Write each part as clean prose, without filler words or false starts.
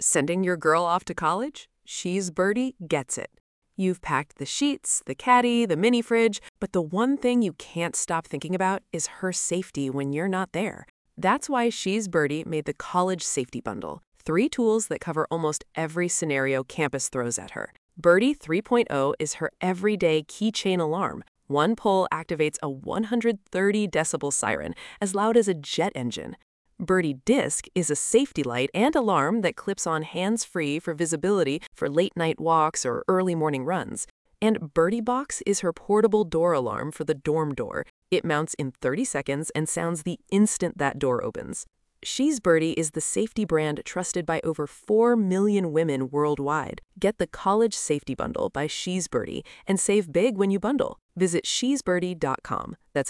Sending your girl off to college? She's Birdie gets it. You've packed the sheets, the caddy, the mini fridge, but the one thing you can't stop thinking about is her safety when you're not there. That's why She's Birdie made the College Safety Bundle. 3 tools that cover almost every scenario campus throws at her. Birdie 3.0 is her everyday keychain alarm. One pull activates a 130 decibel siren, as loud as a jet engine. Birdie Disc is a safety light and alarm that clips on hands-free for visibility for late-night walks or early morning runs. And Birdie Box is her portable door alarm for the dorm door. It mounts in 30 seconds and sounds the instant that door opens. She's Birdie is the safety brand trusted by over 4 million women worldwide. Get the College Safety Bundle by She's Birdie and save big when you bundle. Visit shesbirdie.com. That's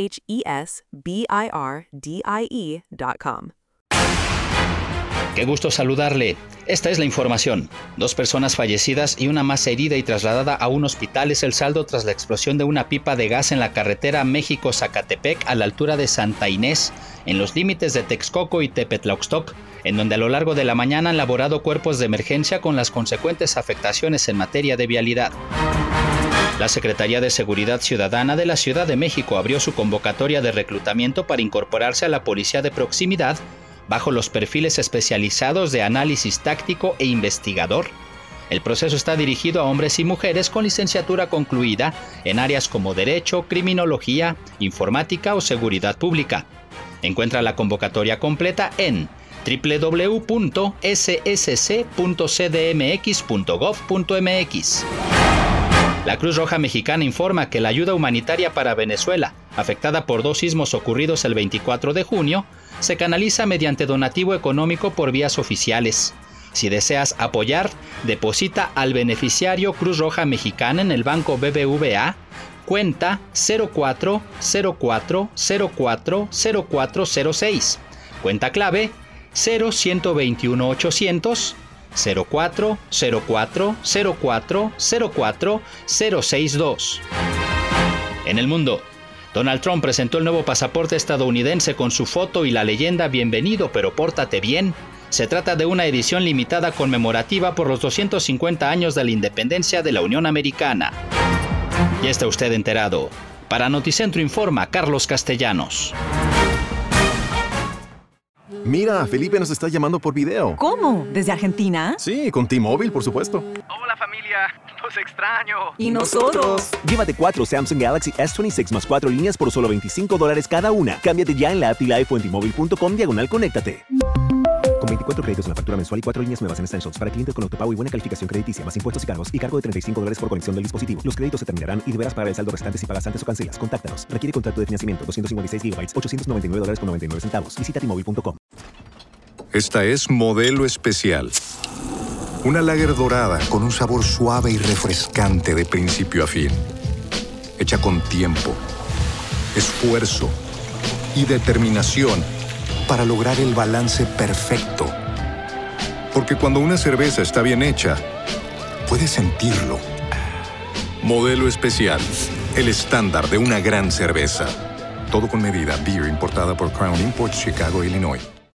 SHESBIRDIE.com. Qué gusto saludarle. Esta es la información. 2 personas fallecidas y una más herida y trasladada a un hospital es el saldo tras la explosión de una pipa de gas en la carretera México-Zacatepec a la altura de Santa Inés, en los límites de Texcoco y Tepetlaoxtoc, en donde a lo largo de la mañana han laborado cuerpos de emergencia con las consecuentes afectaciones en materia de vialidad. La Secretaría de Seguridad Ciudadana de la Ciudad de México abrió su convocatoria de reclutamiento para incorporarse a la Policía de Proximidad bajo los perfiles especializados de análisis táctico e investigador. El proceso está dirigido a hombres y mujeres con licenciatura concluida en áreas como Derecho, Criminología, Informática o Seguridad Pública. Encuentra la convocatoria completa en www.ssc.cdmx.gov.mx. La Cruz Roja Mexicana informa que la ayuda humanitaria para Venezuela, afectada por 2 sismos ocurridos el 24 de junio, se canaliza mediante donativo económico por vías oficiales. Si deseas apoyar, deposita al beneficiario Cruz Roja Mexicana en el Banco BBVA, cuenta 0404040406, cuenta clave 0121800 0404040462. En el mundo, Donald Trump presentó el nuevo pasaporte estadounidense con su foto y la leyenda "Bienvenido, pero pórtate bien". Se trata de una edición limitada conmemorativa por los 250 años de la independencia de la Unión Americana. Ya está usted enterado. Para Noticentro informa Carlos Castellanos. Mira, Felipe nos está llamando por video. ¿Cómo? ¿Desde Argentina? Sí, con T-Mobile, por supuesto. Hola familia, los extraño. ¿Y nosotros? Llévate 4 Samsung Galaxy S26 más 4 líneas por solo $25 cada una. Cámbiate ya en la app T-Life o en T-Mobile.com/conéctate. Con 24 créditos en la factura mensual y 4 líneas nuevas en Essentials para clientes con autopago y buena calificación crediticia, más impuestos y cargos y cargo de $35 por conexión del dispositivo. Los créditos se terminarán y deberás pagar el saldo restante si pagas antes o cancelas. Contáctanos. Requiere contrato de financiamiento. 256 GB, $899.99. Visita T-Mobile.com. Esta es Modelo Especial. Una lager dorada con un sabor suave y refrescante de principio a fin. Hecha con tiempo, esfuerzo y determinación para lograr el balance perfecto. Porque cuando una cerveza está bien hecha, puedes sentirlo. Modelo Especial, el estándar de una gran cerveza. Todo con medida. Beer importada por Crown Imports, Chicago, Illinois.